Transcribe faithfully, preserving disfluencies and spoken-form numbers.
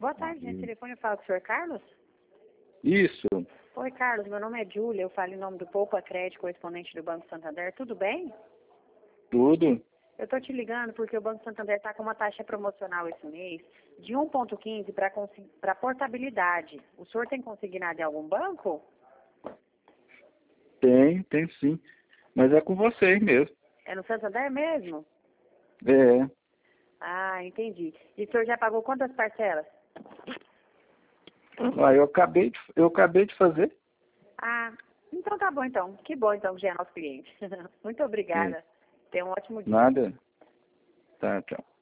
Boa tarde, gente. Telefone fala com o senhor Carlos? Isso. Oi, Carlos. Meu nome é Júlia. Eu falo em nome do Poupa Crédito, correspondente do Banco Santander. Tudo bem? Tudo. Eu tô te ligando porque o Banco Santander está com uma taxa promocional esse mês de um vírgula quinze para portabilidade. O senhor tem consignado em algum banco? Tem, tem sim. Mas é com vocês mesmo. É no Santander mesmo? É. Ah, entendi. E o senhor já pagou quantas parcelas? Ah, eu acabei de, eu acabei de fazer. Ah, então tá bom então. Que bom então que já é nosso cliente. Muito obrigada. É. Tenha um ótimo dia. Nada. Tá, tchau.